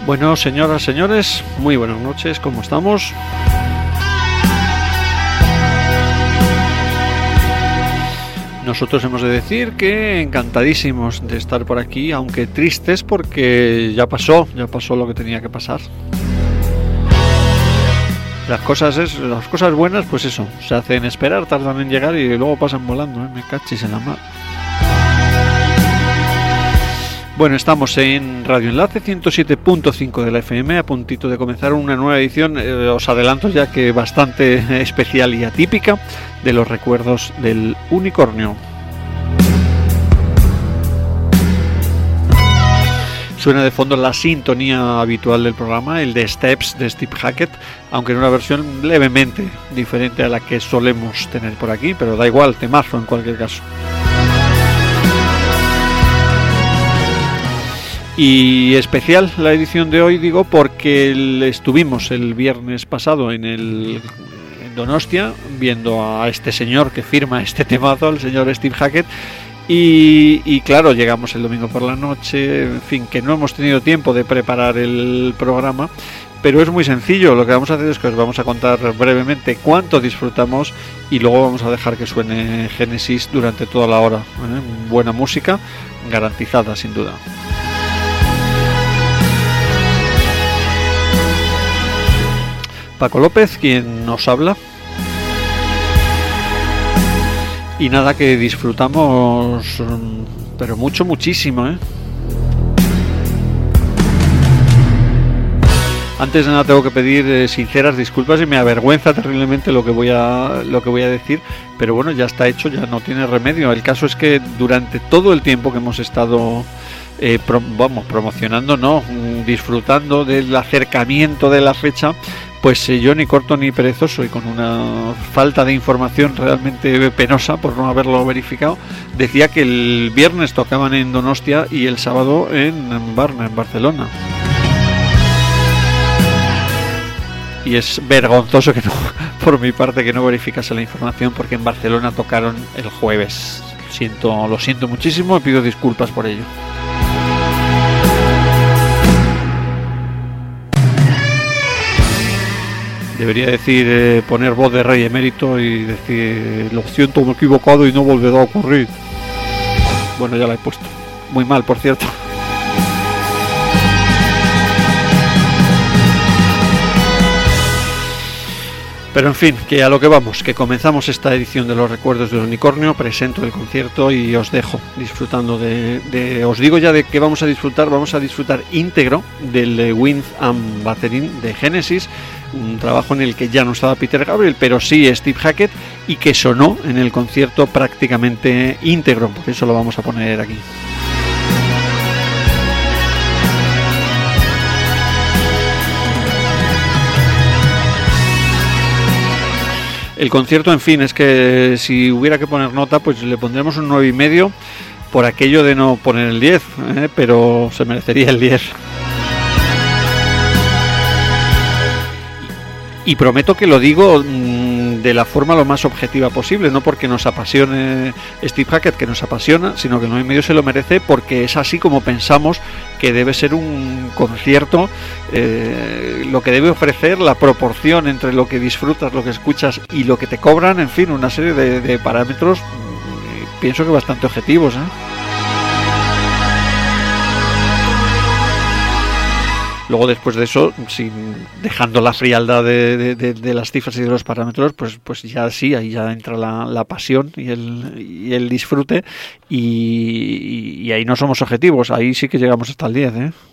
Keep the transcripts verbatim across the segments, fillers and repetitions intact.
Bueno, señoras, señores, muy buenas noches, ¿cómo estamos? Nosotros hemos de decir que encantadísimos de estar por aquí, aunque tristes porque ya pasó, ya pasó lo que tenía que pasar. Las cosas es, las cosas buenas, pues eso, se hacen esperar, tardan en llegar y luego pasan volando, ¿eh? Me cachis en la mar. Bueno, estamos en Radio Enlace ciento siete punto cinco de la F M, a puntito de comenzar una nueva edición, eh, os adelanto ya que bastante especial y atípica, de los recuerdos del unicornio. Suena de fondo la sintonía habitual del programa, el de Steps de Steve Hackett, aunque en una versión levemente diferente a la que solemos tener por aquí, pero da igual, temazo en cualquier caso. Y especial la edición de hoy, digo, porque el, estuvimos el viernes pasado en el en Donostia viendo a este señor que firma este temazo, el señor Steve Hackett, y, y claro, llegamos el domingo por la noche, en fin, que no hemos tenido tiempo de preparar el programa, pero es muy sencillo. Lo que vamos a hacer es que os vamos a contar brevemente cuánto disfrutamos y luego vamos a dejar que suene Genesis durante toda la hora, ¿eh? Buena música, garantizada sin duda. Paco López, quien nos habla. Y nada, que disfrutamos, pero mucho, muchísimo, ¿eh? Antes de nada tengo que pedir eh, sinceras disculpas y me avergüenza terriblemente lo que voy a lo que voy a decir, pero bueno, ya está hecho, ya no tiene remedio. El caso es que durante todo el tiempo que hemos estado eh, pro, vamos, promocionando, no, disfrutando del acercamiento de la fecha, pues eh, yo ni corto ni perezoso y con una falta de información realmente penosa por no haberlo verificado, decía que el viernes tocaban en Donostia y el sábado en Barna, en Barcelona. Y es vergonzoso que no, por mi parte, que no verificase la información, porque en Barcelona tocaron el jueves. Siento, lo siento muchísimo y pido disculpas por ello. Debería decir, eh, poner voz de rey emérito y decir, lo siento, me he equivocado y no volverá a ocurrir. Bueno, ya la he puesto. Muy mal, por cierto. Pero en fin, que a lo que vamos, que comenzamos esta edición de los recuerdos del unicornio, presento el concierto y os dejo disfrutando de, de os digo ya de que vamos a disfrutar, vamos a disfrutar íntegro del Wind and Battering de Genesis, un trabajo en el que ya no estaba Peter Gabriel, pero sí Steve Hackett, y que sonó en el concierto prácticamente íntegro, por eso lo vamos a poner aquí. El concierto, en fin, es que si hubiera que poner nota, pues le pondremos un nueve y medio por aquello de no poner el diez, ¿eh? Pero se merecería el diez. Y prometo que lo digo mmm, de la forma lo más objetiva posible, no porque nos apasione Steve Hackett, que nos apasiona, sino que el nueve y medio se lo merece porque es así como pensamos que debe ser un concierto, eh, lo que debe ofrecer, la proporción entre lo que disfrutas, lo que escuchas y lo que te cobran, en fin, una serie de, de parámetros, eh, pienso que bastante objetivos, ¿eh? Luego, después de eso, sin, dejando la frialdad de, de, de, de las cifras y de los parámetros, pues, pues ya sí, ahí ya entra la, la pasión y el, y el disfrute, y, y ahí no somos objetivos, ahí sí que llegamos hasta el diez, ¿eh?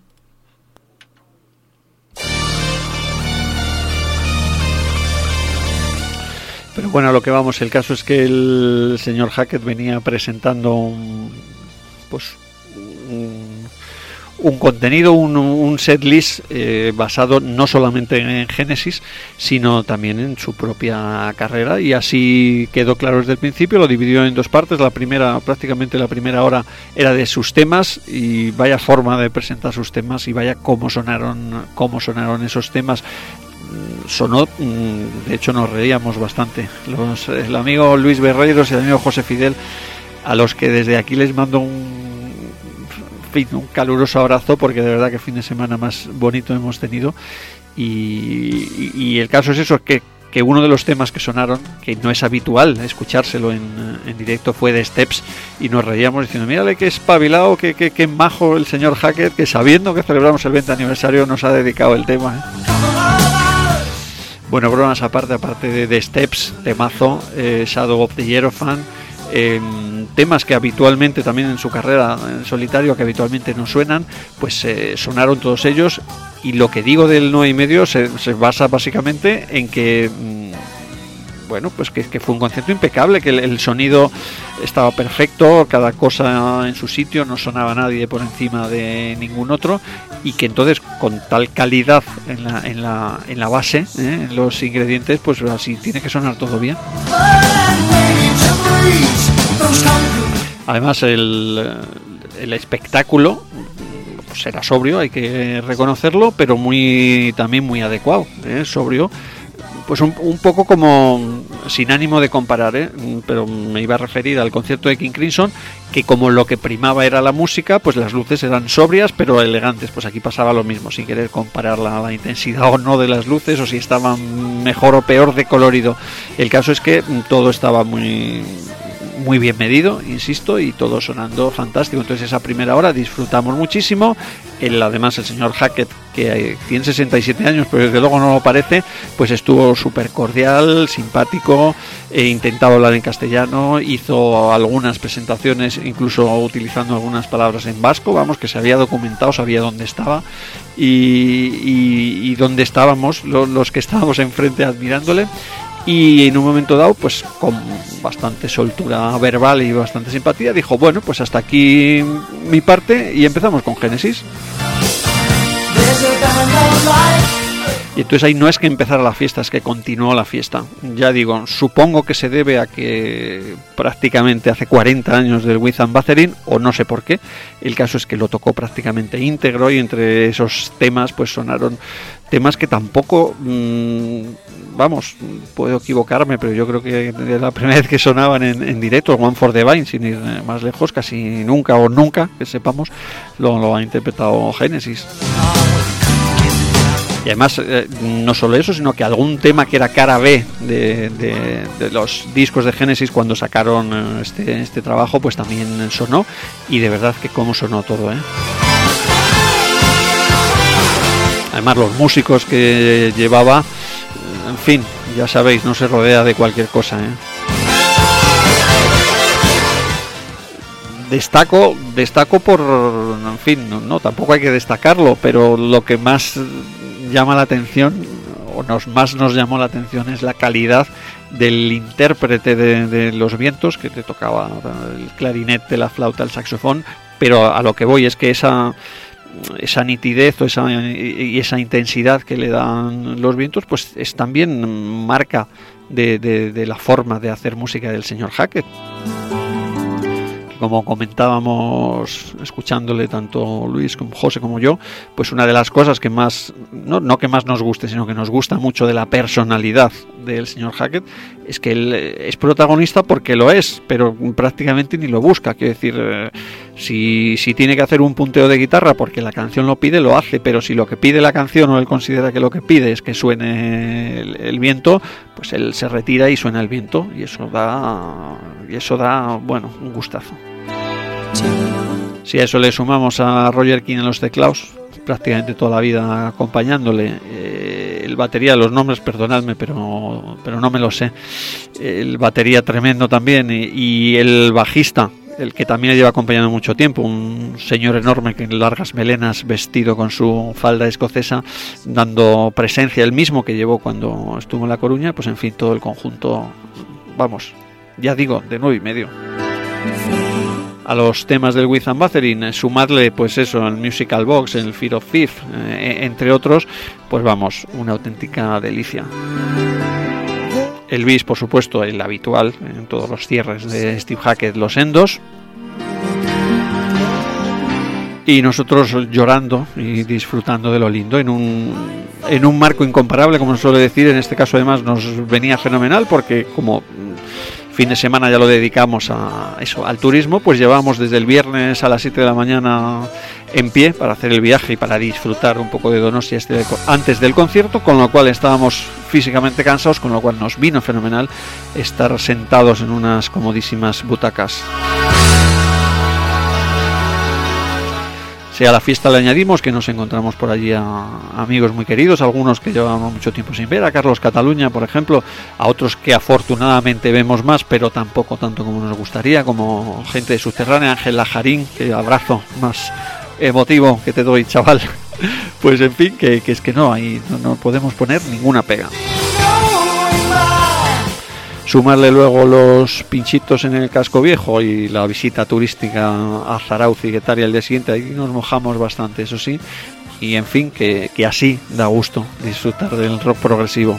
Pero bueno, a lo que vamos, el caso es que el señor Hackett venía presentando un, pues, un, un contenido, un, un setlist eh, basado no solamente en Genesis, sino también en su propia carrera, y así quedó claro desde el principio. Lo dividió en dos partes. La primera, prácticamente la primera hora, era de sus temas, y vaya forma de presentar sus temas, y vaya cómo sonaron, cómo sonaron esos temas. Sonó, de hecho nos reíamos bastante. Los, el amigo Luis Berreiros y el amigo José Fidel, a los que desde aquí les mando un fin, un caluroso abrazo, porque de verdad que fin de semana más bonito hemos tenido. Y, y, y el caso es eso, que, que uno de los temas que sonaron, que no es habitual escuchárselo en, en directo, fue de Steps, y nos reíamos diciendo, mírale qué espabilado, qué, qué, qué majo el señor Hackett, que sabiendo que celebramos el veinte aniversario nos ha dedicado el tema, ¿eh? Bueno, bromas aparte, aparte de, de Steps, temazo, eh, Shadow of the Hierophant, eh, temas que habitualmente también en su carrera en solitario, que habitualmente no suenan, pues eh, sonaron todos ellos. Y lo que digo del nueve y medio se, se basa básicamente en que, mmm, bueno, pues que, que fue un concierto impecable, que el, el sonido estaba perfecto, cada cosa en su sitio, no sonaba nadie por encima de ningún otro, y que entonces con tal calidad en la, en la, en la base, ¿eh? En los ingredientes, pues así tiene que sonar todo bien. Además el, el espectáculo pues era sobrio, hay que reconocerlo, pero muy también muy adecuado, ¿eh? Sobrio, pues un, un poco como sin ánimo de comparar, ¿eh? Pero me iba a referir al concierto de King Crimson, que como lo que primaba era la música, pues las luces eran sobrias pero elegantes. Pues aquí pasaba lo mismo, sin querer comparar la, la intensidad o no de las luces, o si estaban mejor o peor de colorido. El caso es que todo estaba muy muy bien medido, insisto, y todo sonando fantástico. Entonces esa primera hora disfrutamos muchísimo. El, además el señor Hackett, que tiene sesenta y siete años, pero desde luego no lo parece, pues estuvo súper cordial, simpático, e intentaba hablar en castellano, hizo algunas presentaciones incluso utilizando algunas palabras en vasco, vamos, que se había documentado, sabía dónde estaba y, y, y dónde estábamos los, los que estábamos enfrente admirándole. Y en un momento dado, pues con bastante soltura verbal y bastante simpatía, dijo, bueno, pues hasta aquí mi parte, y empezamos con Génesis. Y entonces ahí no es que empezara la fiesta, es que continuó la fiesta. Ya digo, supongo que se debe a que prácticamente hace cuarenta años del With and Bathering, o no sé por qué. El caso es que lo tocó prácticamente íntegro, y entre esos temas pues sonaron temas que tampoco, mmm, vamos, puedo equivocarme, pero yo creo que de la primera vez que sonaban en, en directo, One for the Vine, sin ir más lejos, casi nunca o nunca, que sepamos, lo, lo ha interpretado Génesis. Y además, eh, no solo eso, sino que algún tema que era cara B de, de, de los discos de Genesis cuando sacaron este, este trabajo, pues también sonó, y de verdad que cómo sonó todo, ¿eh? Además los músicos que llevaba, en fin, ya sabéis, no se rodea de cualquier cosa, ¿eh? Destaco, destaco por, en fin, no, no, tampoco hay que destacarlo, pero lo que más llama la atención, o nos, más nos llamó la atención, es la calidad del intérprete de, de los vientos, que te tocaba el clarinete, la flauta, el saxofón, pero a lo que voy es que esa esa nitidez o esa, y esa intensidad que le dan los vientos, pues es también marca de, de, de la forma de hacer música del señor Hackett. Como comentábamos escuchándole tanto Luis como José como yo, pues una de las cosas que más, no, no que más nos guste, sino que nos gusta mucho de la personalidad del señor Hackett, es que él es protagonista porque lo es, pero prácticamente ni lo busca. Quiero decir, eh, si, si tiene que hacer un punteo de guitarra porque la canción lo pide, lo hace, pero si lo que pide la canción, o él considera que lo que pide es que suene el, el viento, pues él se retira y suena el viento, y eso da, y eso da, bueno, un gustazo. Si a eso le sumamos a Roger King en los teclados, prácticamente toda la vida acompañándole, eh, el batería, los nombres, perdonadme, pero, pero no me lo sé, el batería tremendo también, y, y el bajista, el que también lleva acompañando mucho tiempo, un señor enorme que en largas melenas, vestido con su falda escocesa, dando presencia, el mismo que llevó cuando estuvo en La Coruña, pues en fin, todo el conjunto, vamos, ya digo, de nueve y medio. A los temas del With and Bathering, sumarle pues eso, el Musical Box, el Fear of Fifth, eh, entre otros, pues vamos, una auténtica delicia. El bis, por supuesto, el habitual en todos los cierres de Steve Hackett, los endos. Y nosotros llorando y disfrutando de lo lindo en un, en un marco incomparable, como se suele decir. En este caso además nos venía fenomenal porque como fin de semana ya lo dedicamos a eso, al turismo, pues llevamos desde el viernes a las siete de la mañana en pie para hacer el viaje y para disfrutar un poco de Donostia antes del concierto, con lo cual estábamos físicamente cansados, con lo cual nos vino fenomenal estar sentados en unas comodísimas butacas. Si a la fiesta le añadimos que nos encontramos por allí a amigos muy queridos, algunos que llevamos mucho tiempo sin ver, a Carlos Cataluña, por ejemplo, a otros que afortunadamente vemos más, pero tampoco tanto como nos gustaría, como gente de Subterránea, Ángel Lajarín, que abrazo más emotivo que te doy, chaval. Pues en fin, que, que es que no, ahí no, no podemos poner ninguna pega. Sumarle luego los pinchitos en el casco viejo y la visita turística a Zarauz y Getaria el día siguiente, ahí nos mojamos bastante, eso sí, y en fin, que, que así da gusto disfrutar del rock progresivo.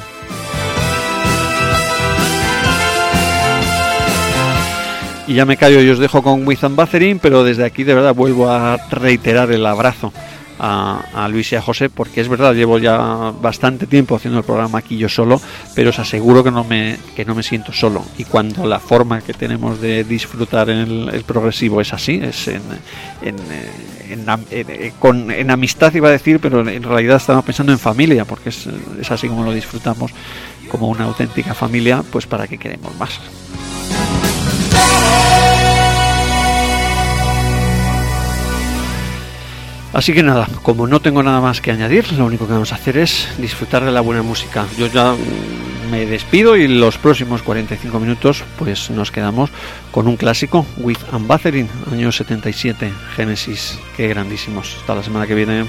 Y ya me callo y os dejo con With Ambassador, pero desde aquí de verdad vuelvo a reiterar el abrazo A, a Luis y a José, porque es verdad, llevo ya bastante tiempo haciendo el programa aquí yo solo, pero os aseguro que no me, que no me siento solo, y cuando la forma que tenemos de disfrutar en el, el progresivo es así, es en, en, en, en, en, con, en amistad iba a decir, pero en realidad estamos pensando en familia, porque es, es así como lo disfrutamos, como una auténtica familia, pues para qué queremos más. Así que nada, como no tengo nada más que añadir, lo único que vamos a hacer es disfrutar de la buena música. Yo ya me despido y los próximos cuarenta y cinco minutos pues nos quedamos con un clásico, With Ambassador, año setenta y siete, Genesis. Qué grandísimos. Hasta la semana que viene.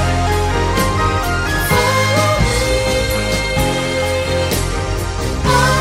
Oh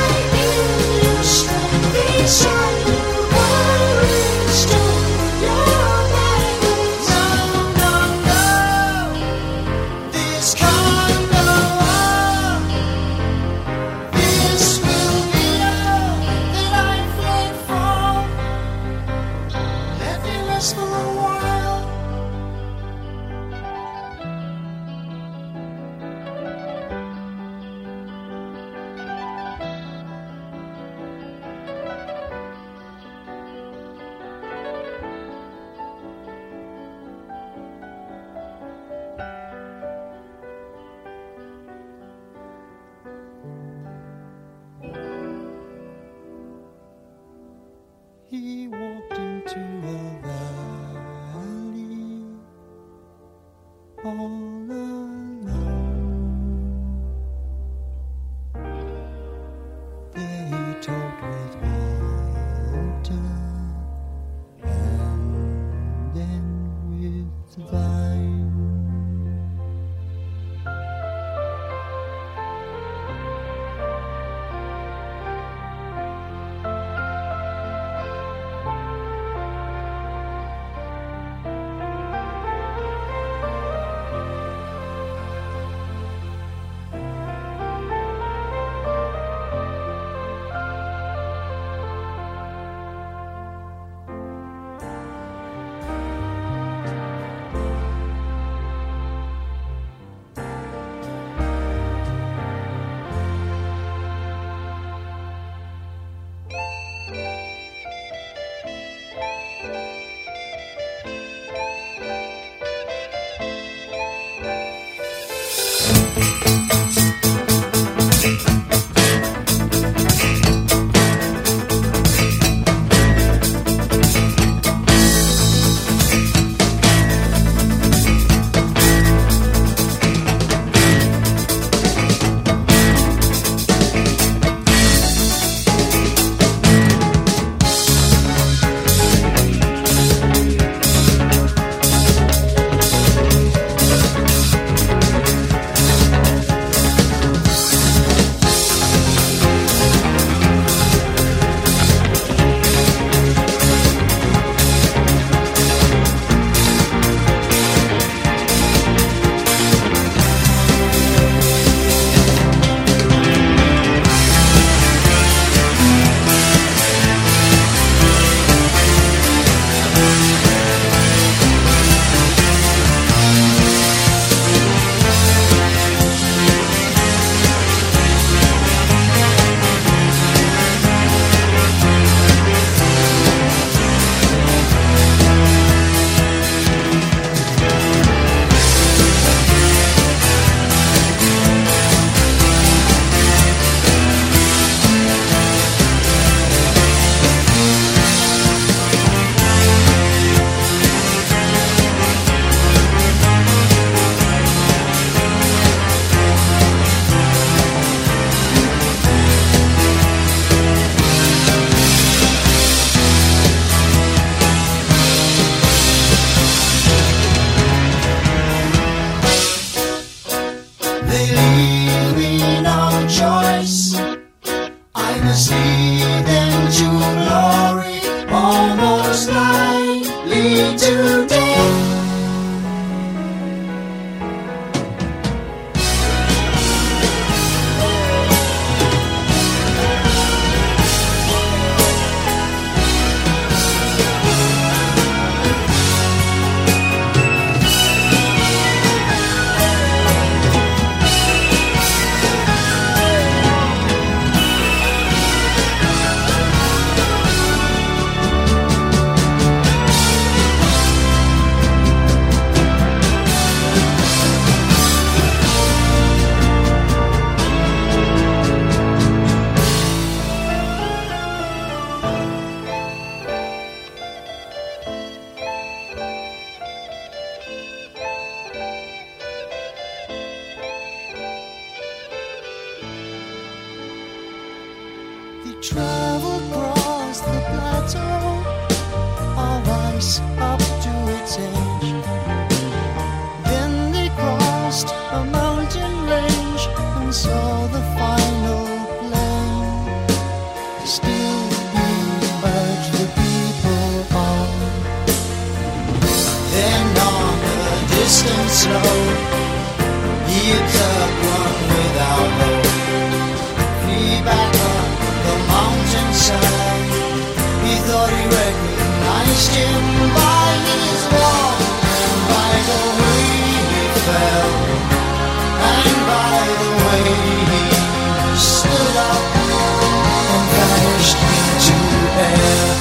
me to death. Travel across the plateau of ice up to its edge. Then they crossed a mountain range and saw the final plain. Still he urged the people on. Then on a distant snow, he observed one without hope. Flee back up the mountainside. He thought he recognized him by his walk, and by the way he fell, and by the way he stood up and vanished into air.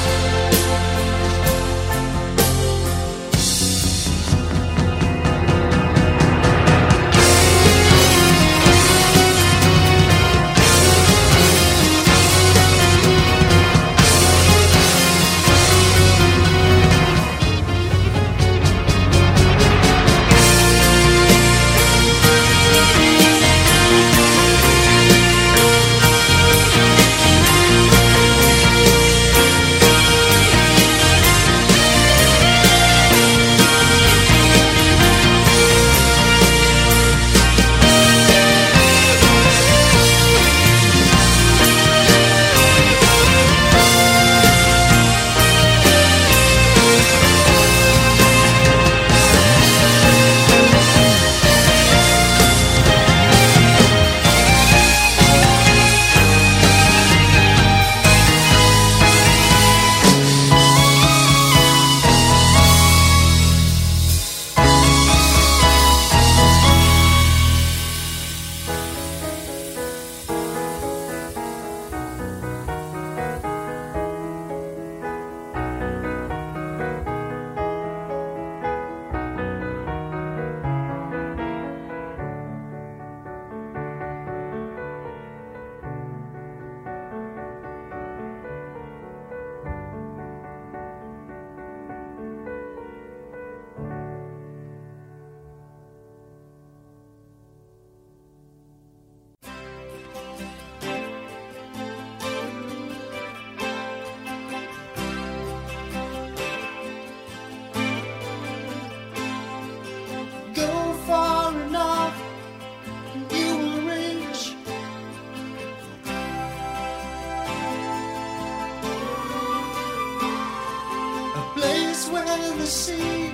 The sea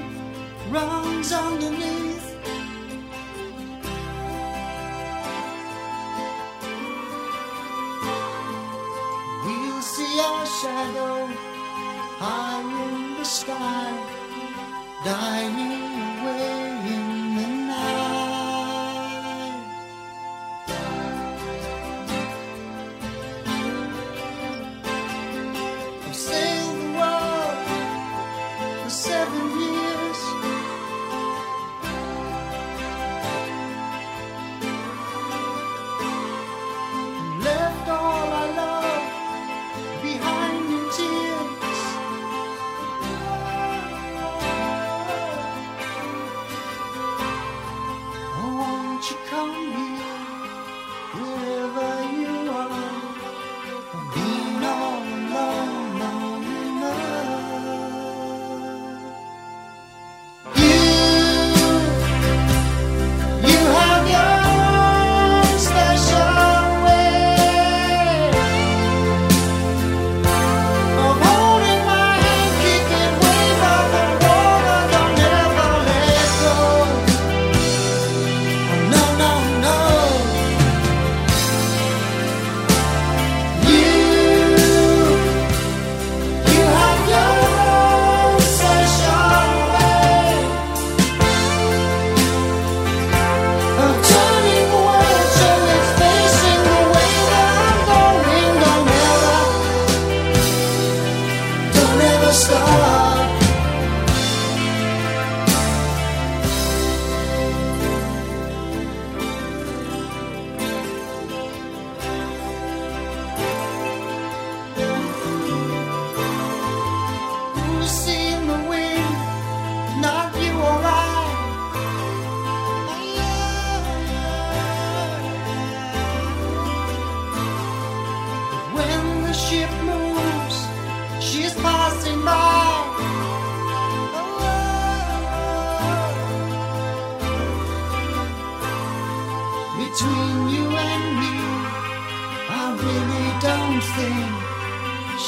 runs underneath. We'll see our shadow high in the sky, dying away in the night. I've sailed the world for seven years. Left all I love behind in tears.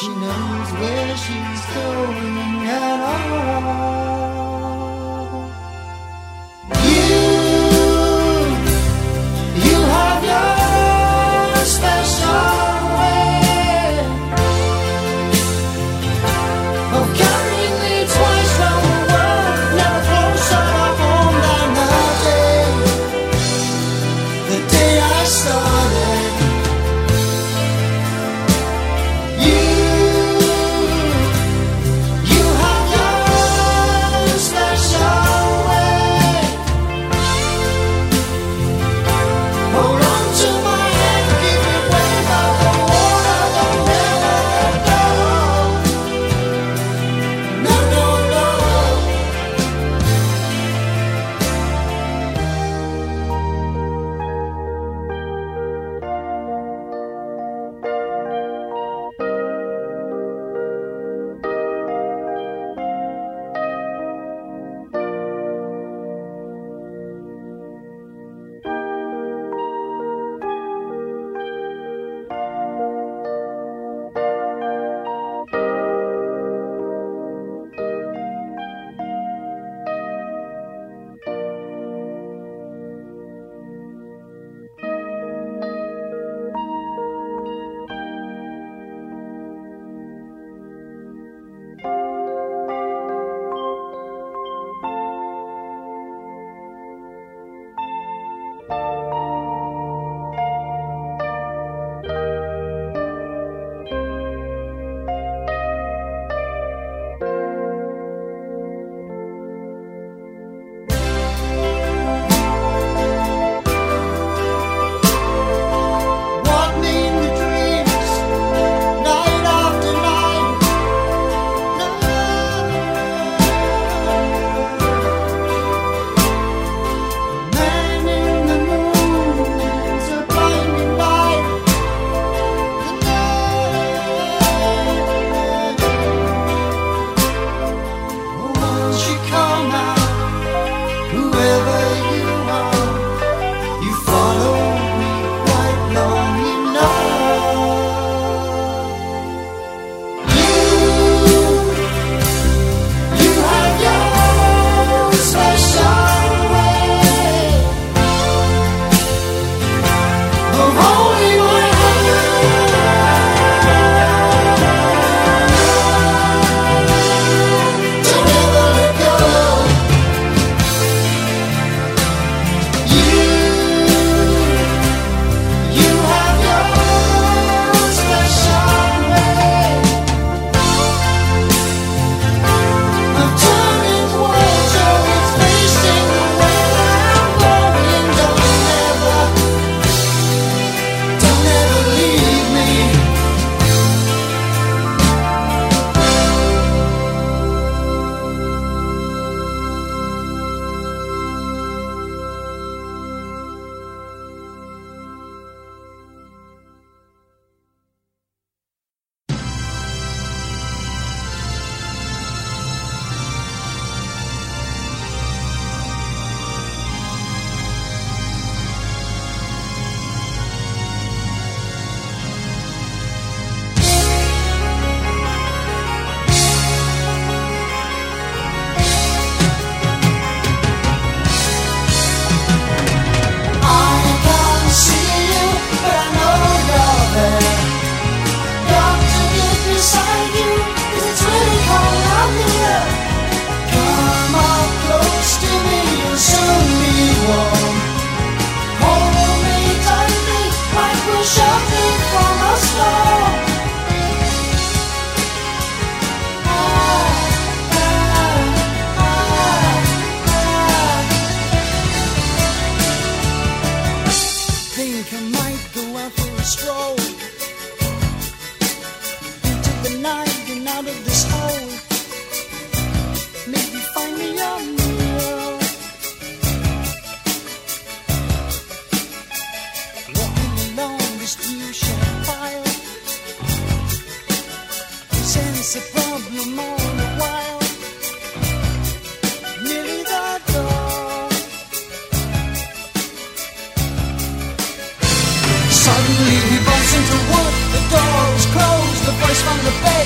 she knows where she's going at all. You, you have your special way of carrying me twice round the world, never closer home than that day, the day I started. You, you have your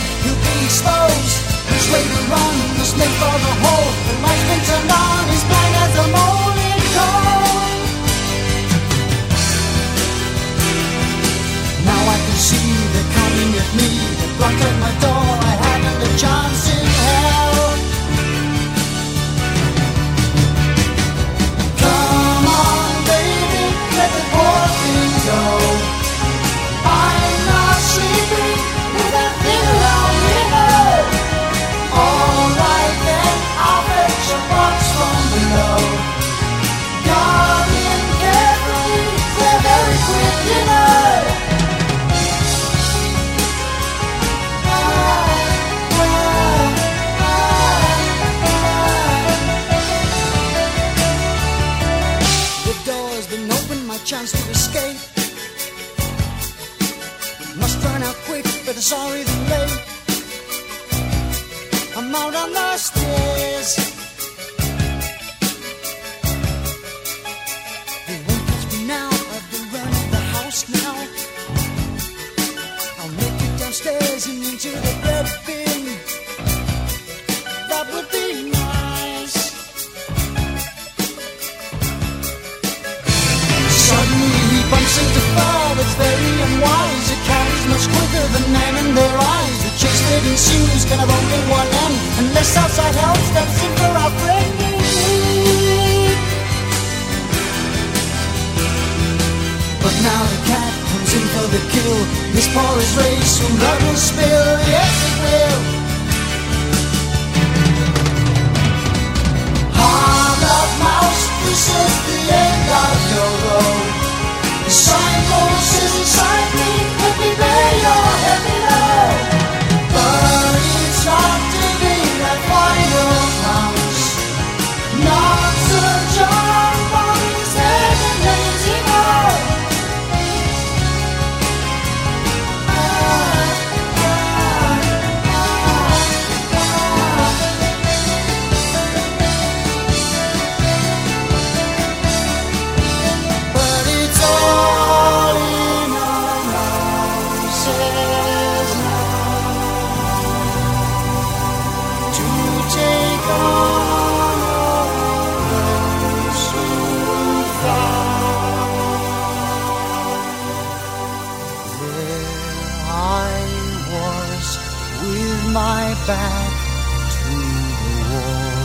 he'll be exposed. Which way to run, must make for the hole. The light's been turned on, he's blind as a morning cold. Now I can see they're coming at me. They block at my door, I haven't a chance in hell. Come on, baby, let the poor thing go. I'm not sleeping with that thing around me now. Alright then, I'll fetch a box from below. Guardian carefully, they're very quick, you know. The door's been opened, my chance to escape. Must run out quick, but it's already late. I'm out on the stairs. They won't catch me now, I've been running the house now. I'll make it downstairs and into the bread bin. That would be nice. Suddenly he bumps into fire that's very unwise. It carries much quicker than men in their eyes. The chase that ensues can have only one end, unless outside help steps in for our friend in need. But now the cat comes in for the kill. This paw is raised, soon blood will spill. Yes, it will. Hard up, mouse, this is the end of your road. The signpost is inside me, let me bear your heavy load. But it's not to be that final promise. Not Sir John Bonnie's head and lazy mouth. Ah, ah, ah, ah. But it's all in our houses now to take on all those who found. There I was with my back to the wall.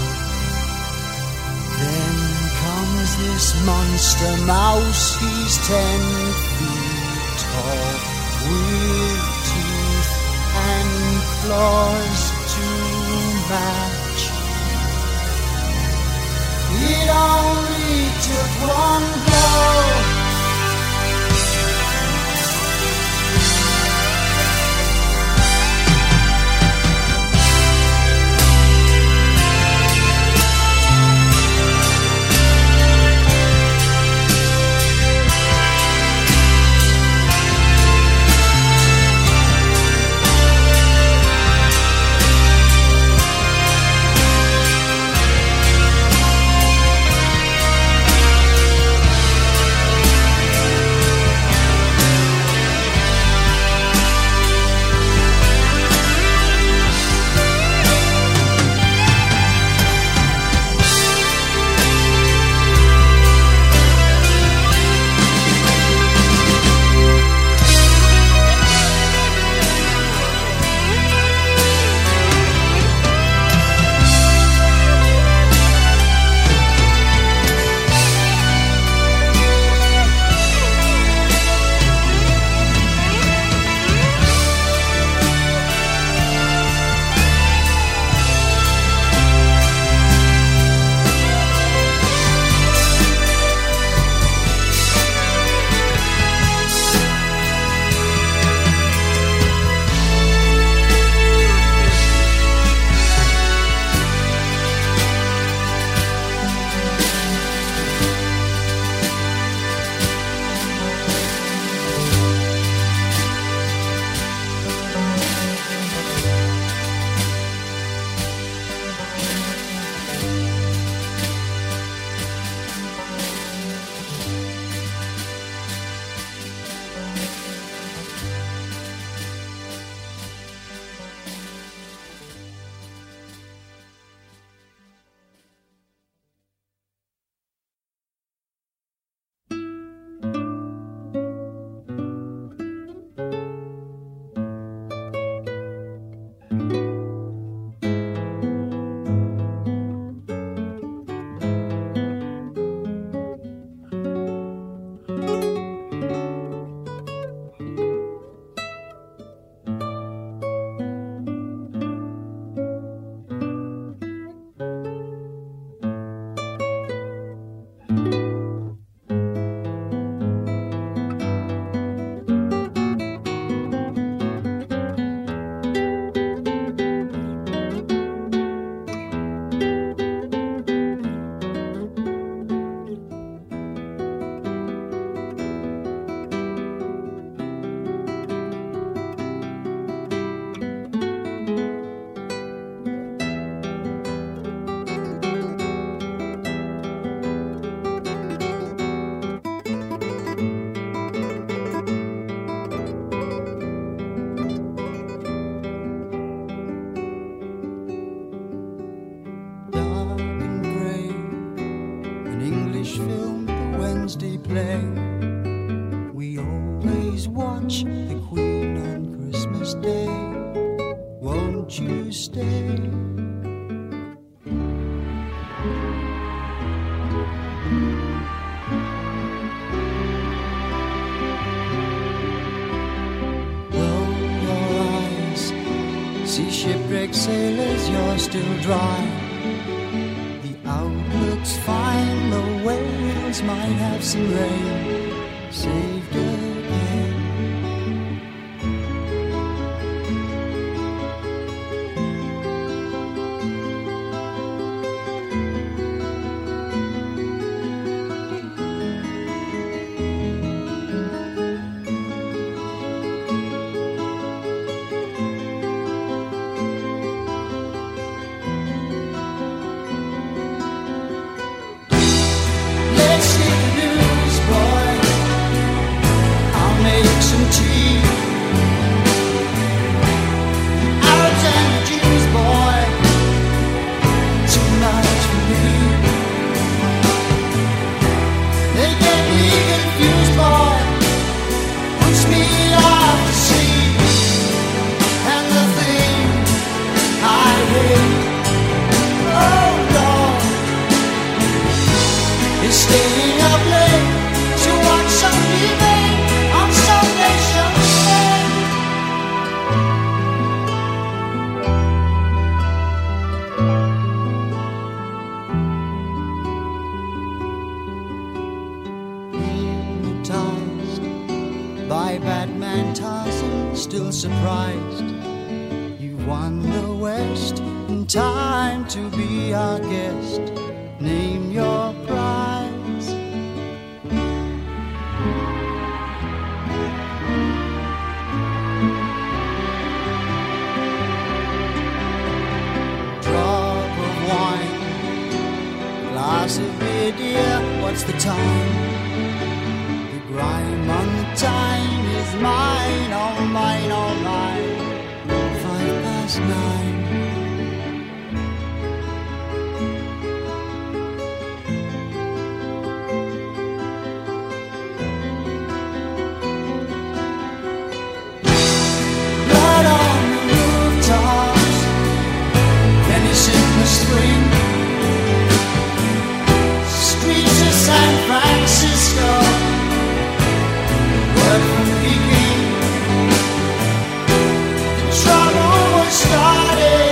Then comes this monster mouse, he's ten feet tall, with teeth and claws to match. It only took one blow. play. We always watch the Queen on Christmas Day. Won't you stay? Roll your eyes, see shipwrecked sailors, you're still dry. The outlook's fine, the whales might have some rain. Saved again. Let's see the news, boy. I'll make some tea. Arabs and the Jews, boy, too much for me. They get me confused, boy, push me off to sea. And the thing I hate, oh Lord, is staying up late to watch some debate on some nation's day. Hypnotized by Batman Tarzan, still surprised you won the West in time to be our guest. Name your prize. Drop of wine, glass of beer, dear, what's the time? The grime on the time is mine, oh mine, oh mine. Five past nine. Blood on the rooftops, Venice in the spring, streets of San Francisco, word from Peking. The trouble was started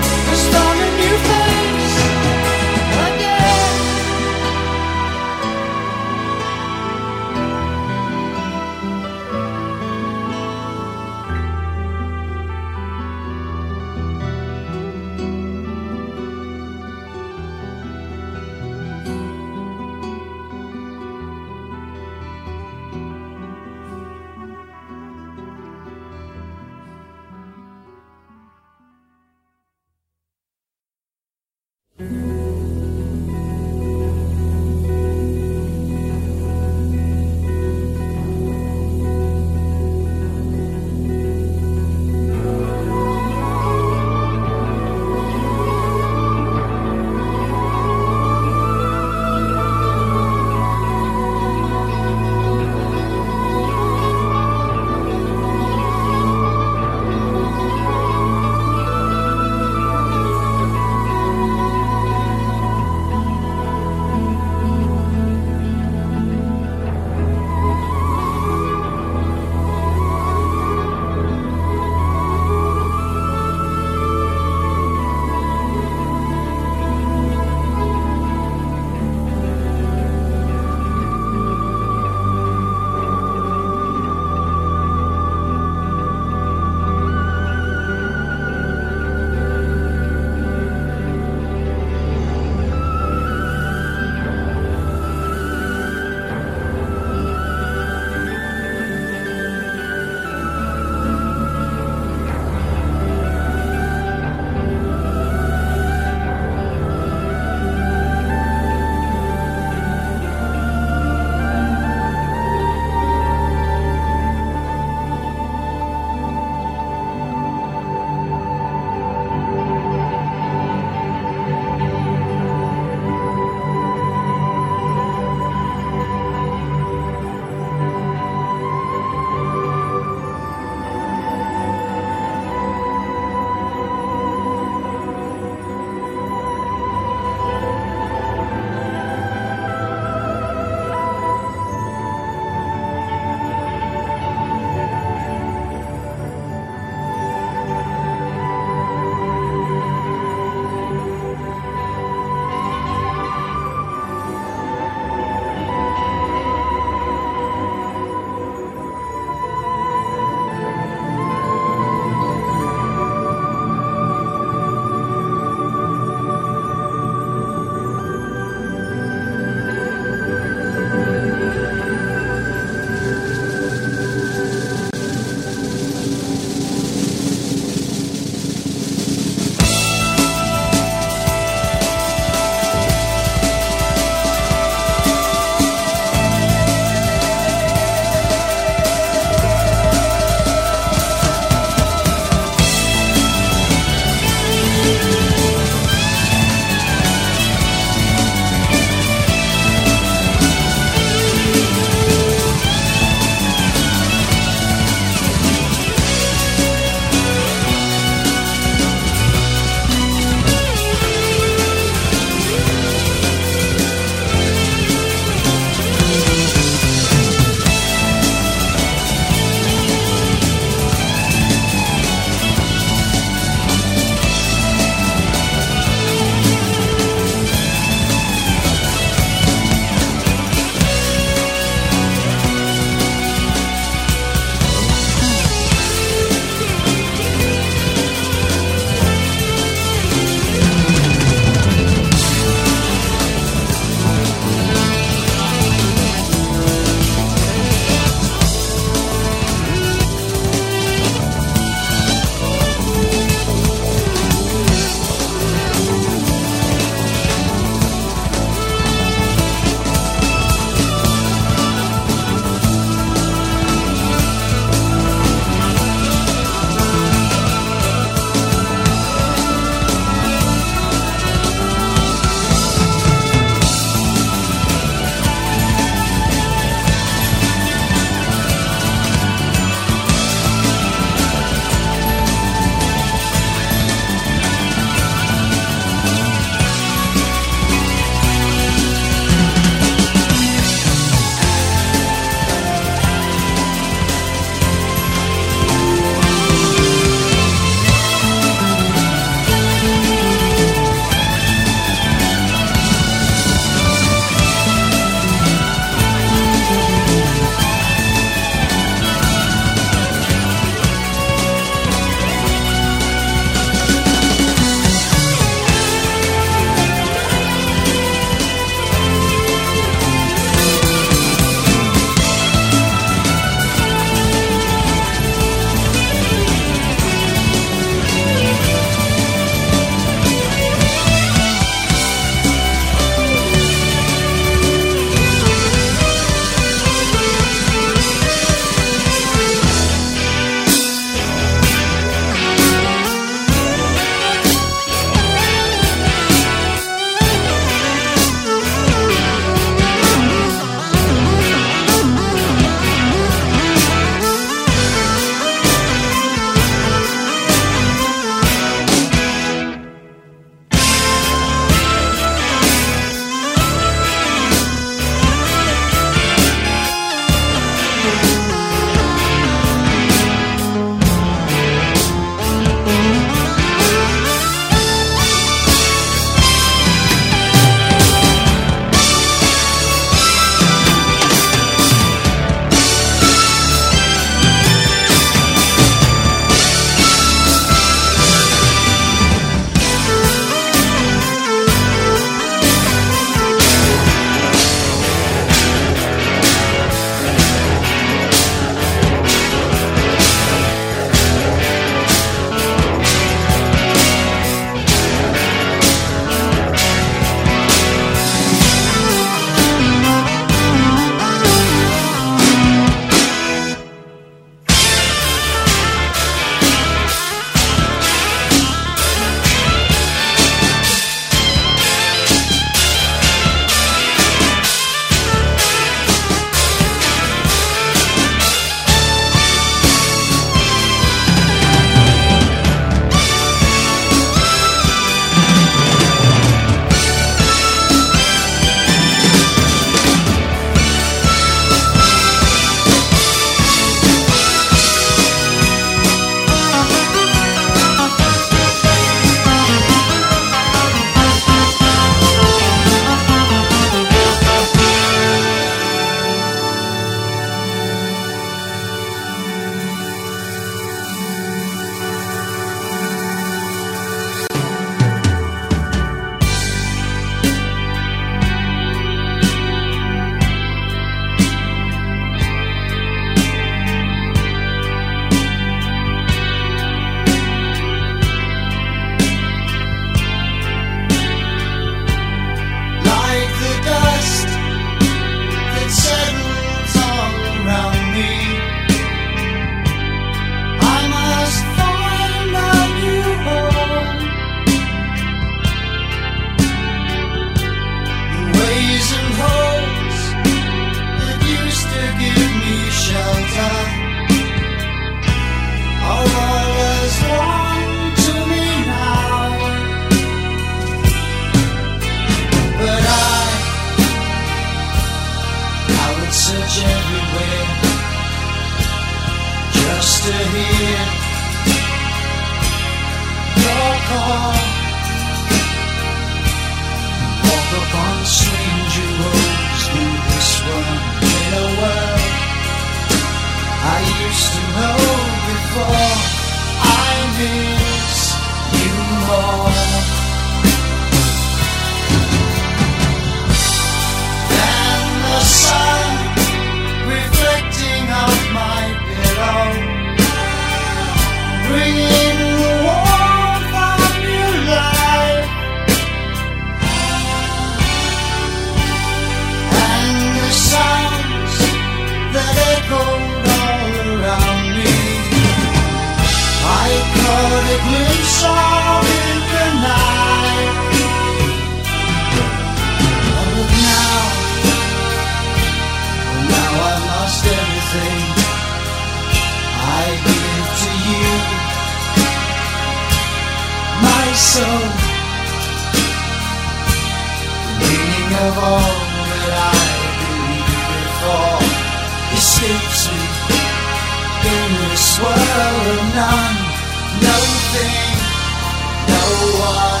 of all that I believed before escapes me in this world of none, no thing, no one.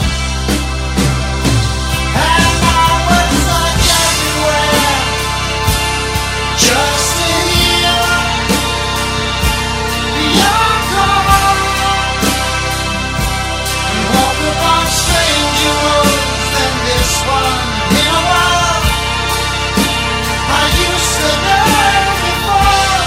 And I was like everywhere, just to hear your call and walk upon stranger roads than this one in a world I used to know before.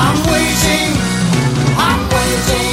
I'm waiting, I'm waiting.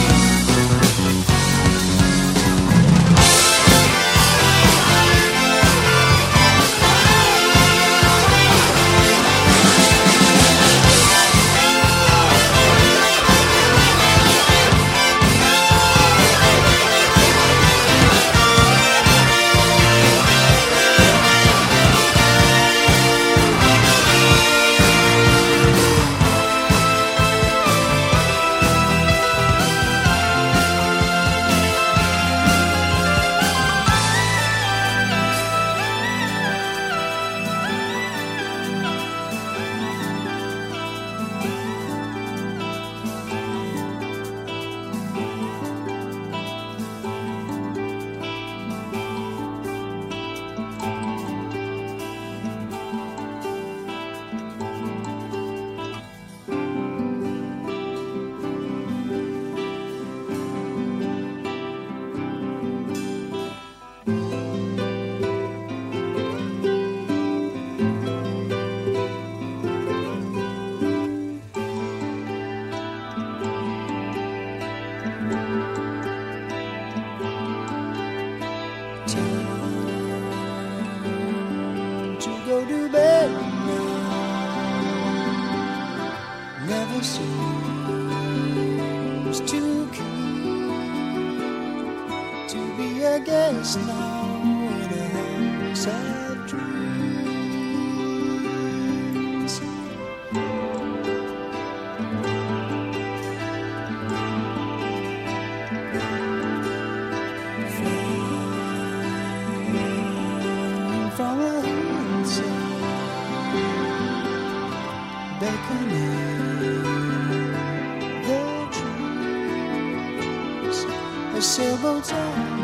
To go to bed now never seems too keen to be a guest now in a house of dreams. Flying from a beckoning the trees, a sailboat's on